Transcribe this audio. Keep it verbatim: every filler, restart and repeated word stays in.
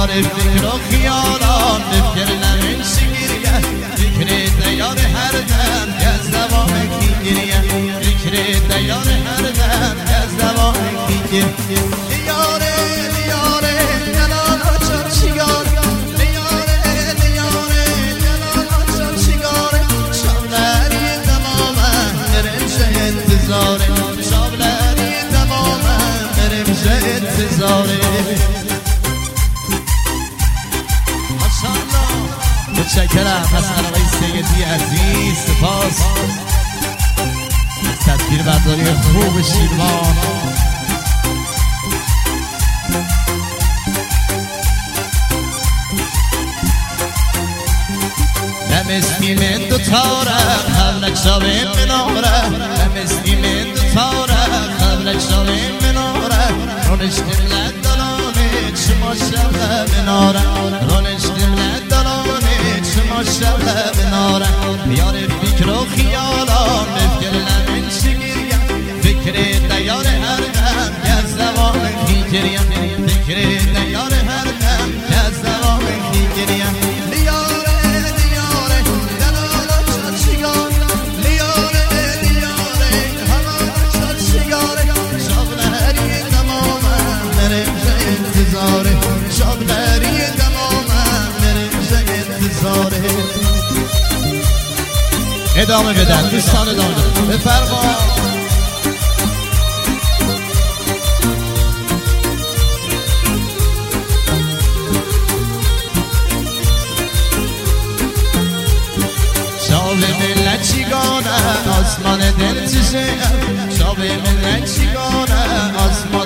فکر و خیالان بفکرلم این شگیریه فکر دیار هر دم از دوام کی گریه فکر دیار هر دم از دوام کی گریه دیاره دیاره دلالا چون شگاره دیاره دیاره دلالا چون شگاره شابلری تمامه برمشه انتظاره شابلری تمامه برمشه انتظاره متشکرم حسن آقای سیدی عزیز سپاس تصویر برداری خوب شیروان لمستی من دو تاره قبلک شاوه مناره لمستی من دو تاره قبلک شاوه مناره رونشتیم لدلانه شما شبه مناره رونشتیم لدلانه شما شبه مناره بیار فکر و خیالان بفکرلم این شگیریم فکر دیار هر دم گز دوام کی گریم فکر دیار هر دم گز دوام کی گریم لیاره دیاره دلالا چون شگاره لیاره دیاره هلالا چون شگاره شابلری تمامه برمشه انتظاره شابلری تمامه برمشه انتظاره ادامه بدن دوستان ادامه بدن بفرما شاب ملت چیگانه آسمان دل چشه شاب ملت چیگانه آسمان